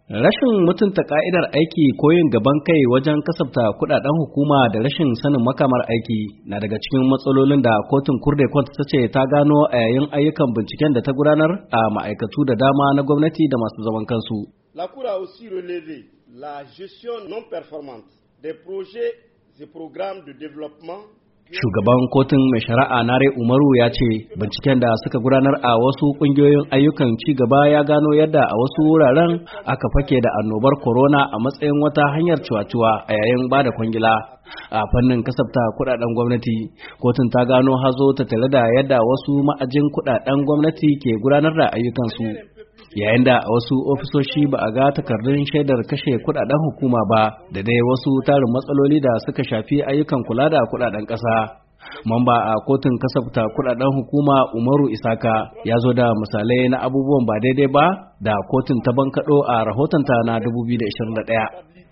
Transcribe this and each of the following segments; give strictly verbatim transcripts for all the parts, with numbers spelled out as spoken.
Rashin mutunta ka'idar aiki ko yin gaban kai wajen kasafta kudaden hukuma da rashin sanin makamar aiki na daga cikin matsalolin da kotun Cour ta ce ta gano a yayin ayyukan binciken da ta gudanar a ma'aikatu da dama na gwamnati da masu zaman kansu. La Cour a aussi relevé la gestion non performante des projets et programmes de développement. Shugaban kotun mai shari'a Nare Umaru ya ce binciken da suka gudanar a wasu kungiyoyin ayyukan ci gaba ya gano yadda a wasu wuraren aka fake da annobar corona a matsayin wata hanyar ciwaciwa a yayin bada kwangila. A fannin kasafta kudaden gwamnati, kotun ta gano hazo ta tare da yadda wasu ma'ajin kudaden gwamnati ke gudanar da ayyukansu. Yayin da a wasu ofisoshi ba a ga takardun shaidar kashe kudaden hukuma ba da dai wasu tarin matsaloli da suka shafi ayyukan kula da kudaden ƙasa. Mamba a kotun kasafta kudaden hukuma Umaru Isaka ya zo da misalai na abubuwan ba daidai ba da kotun ta bankaɗo a rahotonta na dubu biyu da ashirin da ɗaya.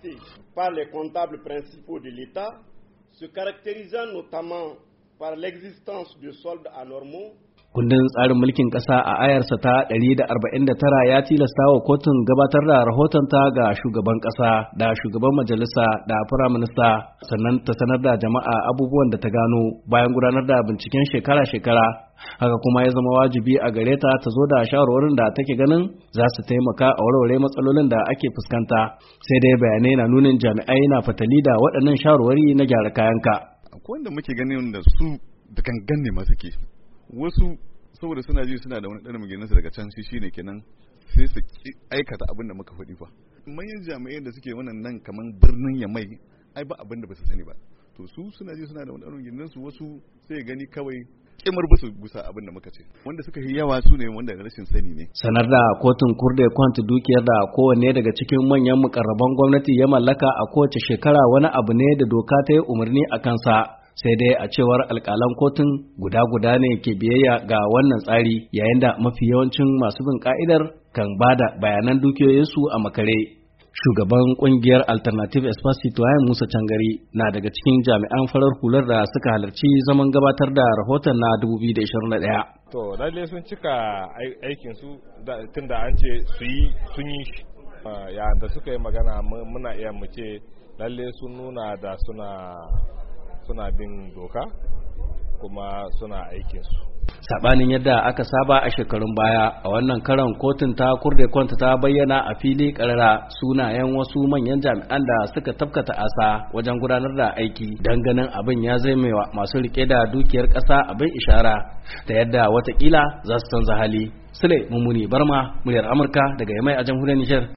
Par les comptables principaux de l'État, se caractérisant notamment par l'existence de soldes anormaux. Kundin tsarin mulkin ƙasa a ayarsa ta ɗari da arba'in da tara ya tilasta wa kotun gabatar da rahotonta ga shugaban ƙasa da shugaban majalisa da firaminista sannan ta sanar da jama'a abubuwan da ta gano bayan gudanar da binciken shekara-shekara. Haka kuma ya zama wajibi a gare ta ta zo da shawarwarin da take ganin za su taimaka a warware matsalolin da ake fuskanta. Sai dai bayanai na nunin jami'ai na fatali da waɗannan shawarwari na gyara kayanka. Akwai wanda muke ganin da su da gangan ne masu ke. Wasu saboda suna ji suna da wani ɗan magininsu daga can shi shine kenan sai su aikata abin da muka faɗi fa manyan jami'ai da suke wannan nan kaman birnin Yamai ai ba abin da ba su sani ba to su suna ji suna da wani ɗan magininsu wasu sai gani kawai kimar ba su gusa abin da muka ce wanda suka yi yawa su ne wanda rashin sani ne. Sanar da kotun Cour des comptes dukiyar da kowanne daga cikin manyan mukarraban gwamnati ya mallaka a kowace shekara wani abu ne da doka ta yi umarni a kansa. Sai dai a cewar alkalan kotun guda-guda ne ke biyayya ga wannan tsari yayin da mafi yawancin masu bin ka'idar kan bada bayanan dukiyoyinsu a makare. Shugaban kungiyar Alternative Espace Citoyen Musa Cangari na daga cikin jami'an farar hular da suka halarci zaman gabatar da rahoton na dubu biyu da ashirin da ɗaya. To lalle sun cika aikinsu tun da an ce su yi sun yi shi. Yayin da suka yi magana muna iya mu ce lalle sun nuna da suna suna bin doka kuma suna aikinsu. Sabanin yadda aka saba a shekarun baya a wannan karan kotun ta Cour des comptes ta bayyana a fili karara sunayen wasu manyan jami'an da suka tafkata asa wajen gudanar da aiki don ganin abin ya zaimewa masu rike da dukiyar ƙasa abin ishara da yadda watakila za su canza hali. Sule Mummuni Barma, muryar Amurka daga Yamai a jamhuriyar Nijar.